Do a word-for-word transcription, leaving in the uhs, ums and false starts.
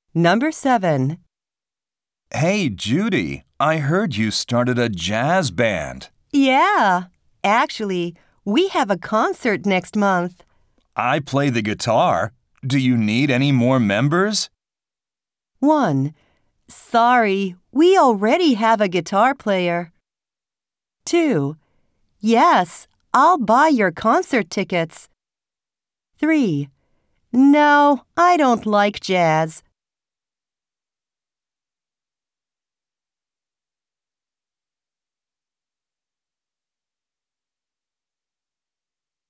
Number seven. Hey, Judy, I heard you started a jazz band. Yeah, actually, we have a concert next month. I play the guitar. Do you need any more members? one. Sorry, we already have a guitar player. two. Yes, I'll buy your concert tickets. three. No, I don't like jazz.